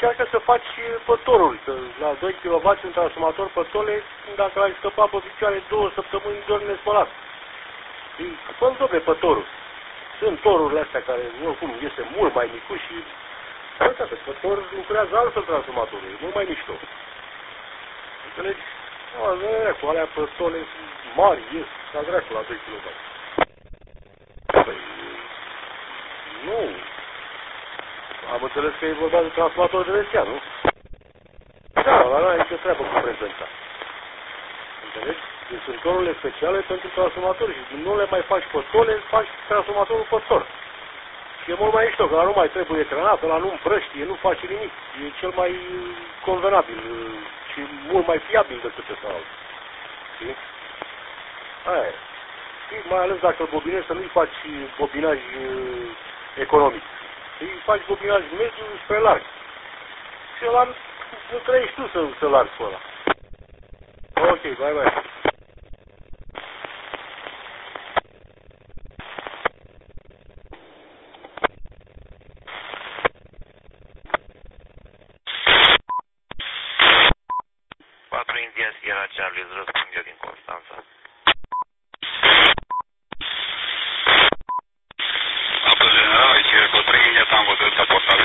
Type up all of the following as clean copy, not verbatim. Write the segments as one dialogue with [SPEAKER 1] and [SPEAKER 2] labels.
[SPEAKER 1] încearcă să faci pătoruri, să la 2 kW un transformator pătole, dacă l-ai scăpat pe picioare 2 săptămâni, doar nespălat. Fă-mi dobre pătorul. Sunt torurile astea care, oricum, este mult mai micuț și uitați, pător lucrează altfel transformatorul, e mult mai mișto. Înțelegi? Cu alea pătole mari, ies, ca dracu la 2 kW. Păi, nu. Am înțeles că e vorba de transformator de rețea, nu? Da, la noi nicio treabă cu frecvența. Înțelegi? Deci sunt torurile speciale pentru transformatori și nu le mai faci pătole, faci transformatorul pător. Și e mult mai mișto, că ăla nu mai trebuie trenat, ăla nu împrăștie, nu face nimic. E cel mai convenabil și mult mai fiabil decât ăsta altul. Știi? Aia e. Și mai ales dacă bobinezi să nu-i faci bobinaj economic. Îi faci bobinaj mediu spre larg. Și ăla nu trăiești tu să largi pe ăla. Ok, bye bye.
[SPEAKER 2] India Sierra Charlie, îți răspund eu din Constanța.
[SPEAKER 3] Apă general, aici e cu 3 India Tango, Delta Portale.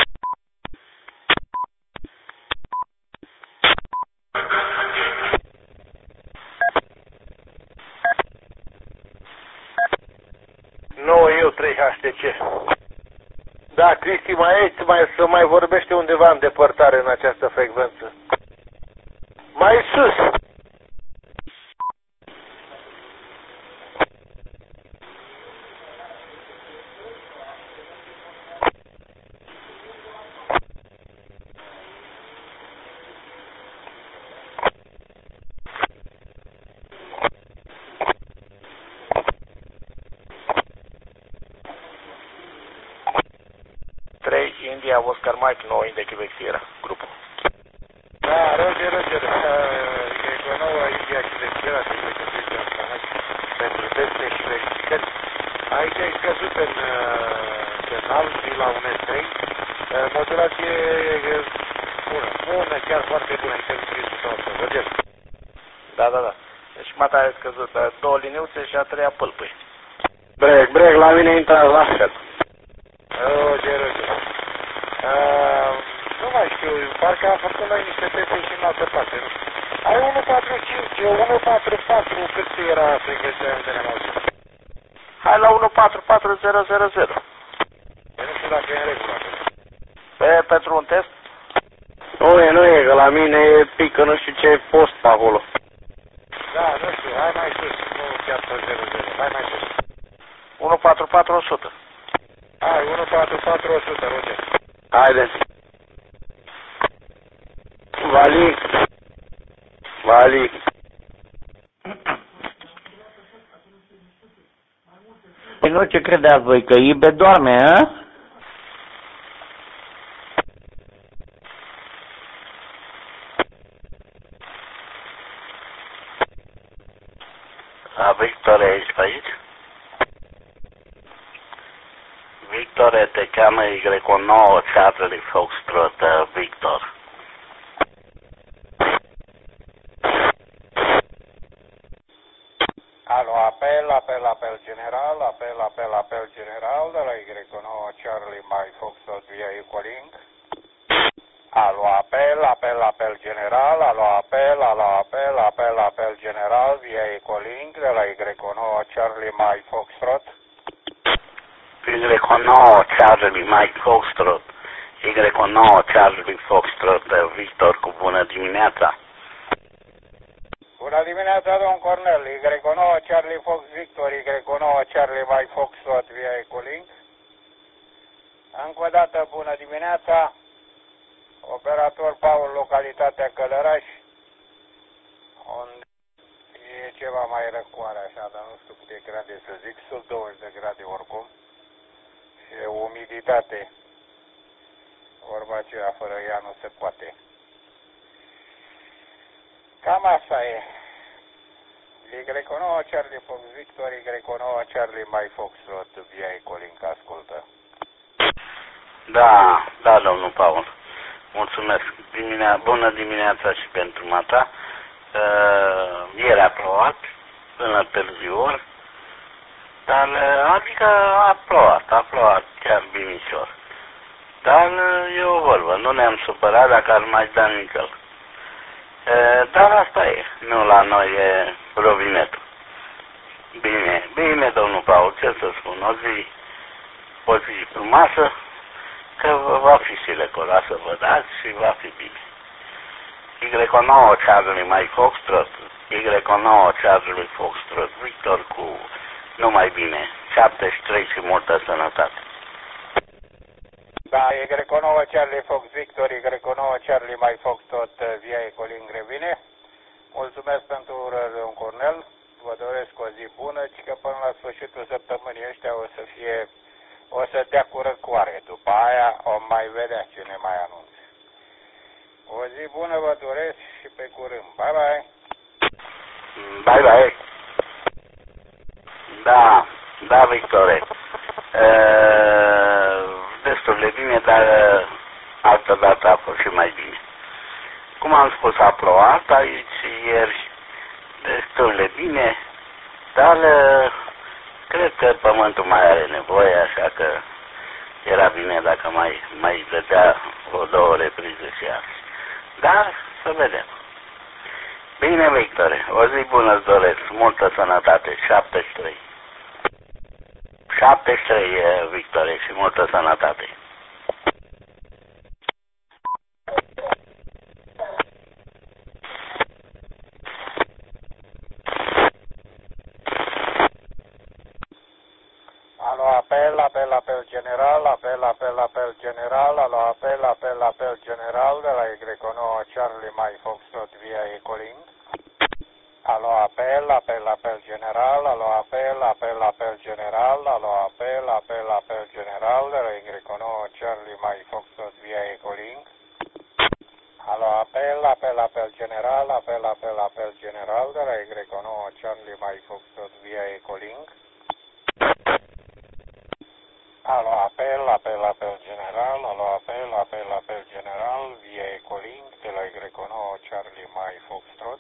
[SPEAKER 1] Nu, eu 3 HTC. Da, Cristi, să mai vorbește undeva în depărtare în această frecvență. Mai sus! India, Oscar Mike, 9 India, Quebec Sierra, grupul.
[SPEAKER 4] Da, Roger, e cu 9 India, Quebec Sierra, se pregătește pentru teste și verificări. Aici ai scăzut în semnal și la un S3. Modulație bună, chiar foarte bună, inteligent sau să vedem.
[SPEAKER 1] Da. Deci mata a scăzut, 2 liniuțe și a 3-a pâlpâi.
[SPEAKER 4] Break, la mine intră la așa. Roger. Nu mai știu, parcă am făcut noi niște teste și în altă parte, nu știu. Ai 145, 144, cât era frecvența unde ne-am auzit?
[SPEAKER 1] Hai la 144000.
[SPEAKER 4] Nu știu dacă e în regulă.
[SPEAKER 1] Pentru un test?
[SPEAKER 4] Nu e, că la mine e pică nu știu ce post pe acolo. Da, nu știu, hai mai sus, nu chiar pe 00, hai mai sus.
[SPEAKER 1] 144100.
[SPEAKER 4] Hai, 144100, Roger.
[SPEAKER 1] Haideți. Vali.
[SPEAKER 5] Păi nu, ce credeați voi, că Ibe doarme, a?
[SPEAKER 1] Victor, ești pe aici? Victor, te cheamă Y9 Charlie Foxtrot, Victor.
[SPEAKER 4] Alo, apel general, apel general de la Y9 Charlie My Foxtrot via Ecolink. Alo, apel general, apel general via Ecolink de la Y9 Charlie My Foxtrot.
[SPEAKER 1] Y9 Charlie Mike Foxtrot, Y9 Charlie Foxtrot, Victor, cu bună dimineața.
[SPEAKER 4] Bună dimineața, domn Cornel, Y9 Charlie Fox Victor, Y9 Charlie Mike Foxtrot via Ecolink. Încă o dată, bună dimineața, operator Paul, localitatea Călăraș, unde e ceva mai răcoare așa, dar nu știu câte grade să zic, sub 20 de grade oricum. E umiditate. Vorba aceea, fără ea nu se poate. Cam asta e. Y9 Charlie Fox Victor, Y9 Charlie My Foxtrot via Ecolink, ascultă.
[SPEAKER 1] Da, domnul Paul.
[SPEAKER 5] mulțumesc. Bună dimineața și pentru mata. Ieri a plouat până târziu ori, dar adică a plouat chiar binișor. Dar e o vorbă, nu ne-am supărat dacă ar mai da nicăl. Dar asta e, nu la noi e rovinetul. Bine, domnul Paul, ce să spun, o zi frumoasă, că va fi și recola să vă dați și va fi bine. Y9 Charlie Mike Foxtrot, Y9 Charlie Foxtrot, Victor cu numai bine, 73 și multă sănătate.
[SPEAKER 4] Da, Y9 Charlie Fox Victor, Y9 Charlie Mike Foxtrot, via Ecoling revine. Mulțumesc pentru urări, domn Cornel. Vă doresc o zi bună și că până la sfârșitul săptămânii ăștia o să dea cu răcoare. După aia o mai vedea ce ne mai anunță. O zi bună vă doresc și pe curând. Bye, bye!
[SPEAKER 5] Bye, bye! Da, Victore. Destul de bine, dar altă dată a fost și mai bine. Cum am spus, a plouat aici ieri destul de bine, dar cred că pământul mai are nevoie, așa că era bine dacă mai dădea o două reprize și azi. Dar să vedem. Bine, Victore, o zi bună îți doresc, multă sănătate, 73. 73, Victore, și multă sănătate.
[SPEAKER 4] Alo, apel general, apel general, alo, apel general de la Y9 Charlie Mike Foxtrot via Ecoling. Alo, apel general, alo, apel general, alo, apel general de la Y9 Charlie Mike Foxtrot via Ecoling. Alo, apel general, apel general de la Y9 Charlie Mike Foxtrot via Ecoling. Alo, apel general, alo, apel general via Ecoling de la Y9 Charlie Mike Foxtrot.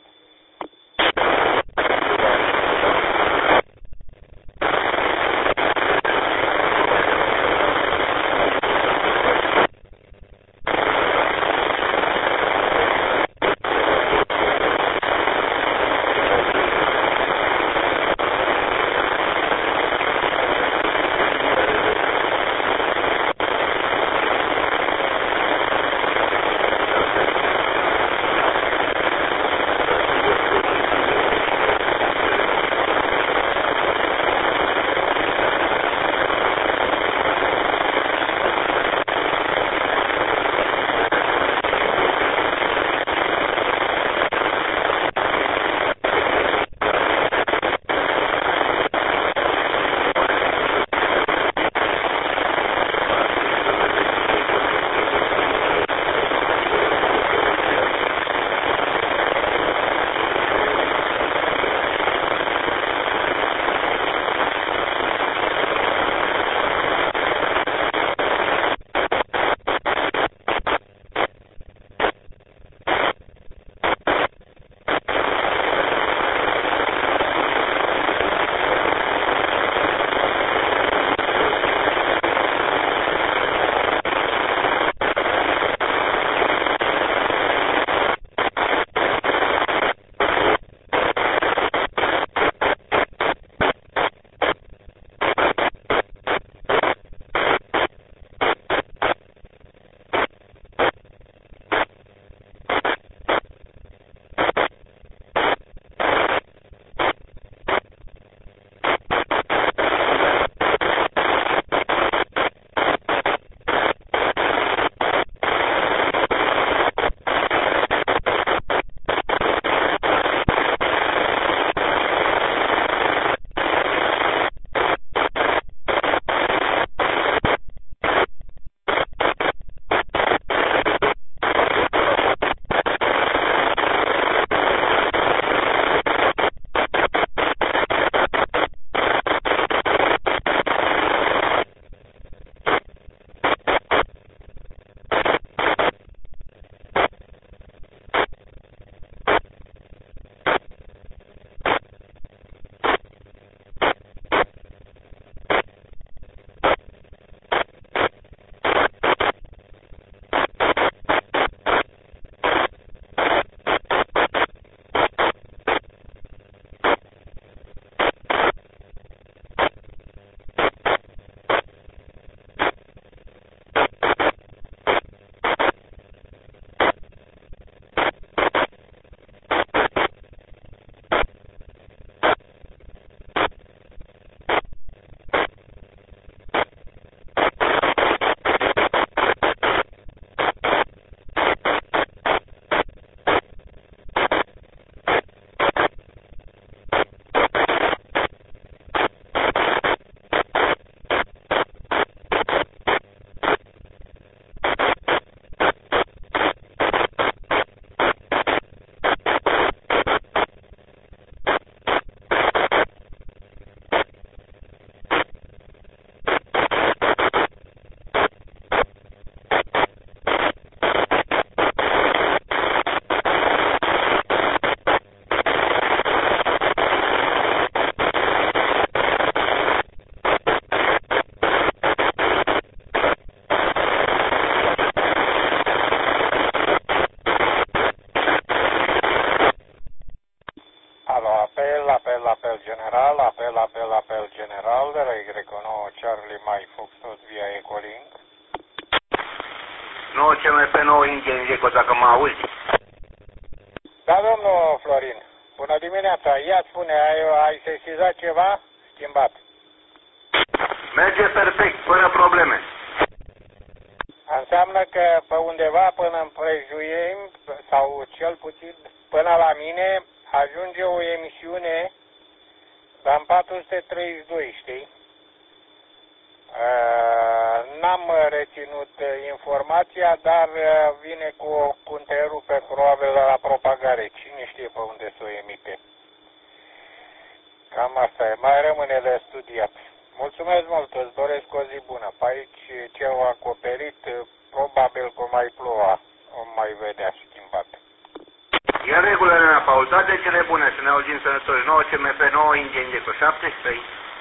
[SPEAKER 5] 9 CMP9 Ingenieco, dacă mă auzi.
[SPEAKER 4] Da, domnul Florin. Bună dimineața. Ia spune, ai sesizat ceva schimbat?
[SPEAKER 5] Merge perfect, fără probleme.
[SPEAKER 4] Înseamnă că pe undeva până împrejuim, sau cel puțin până la mine, ajunge o emisiune, dar în 432, știi? N-am reținut informația, dar vine cu o întrerupere probabil la propagare. Cine știe pe unde să o emite? Cam asta e. Mai rămâne de studiat. Mulțumesc mult, îți doresc o zi bună. Pe aici ce au acoperit, probabil că mai ploua, o mai vedea schimbat.
[SPEAKER 5] E în regulă, Paul, toate cele bune, să ne auzim sănătoși. 9 CMP9 Ingenieco, 17.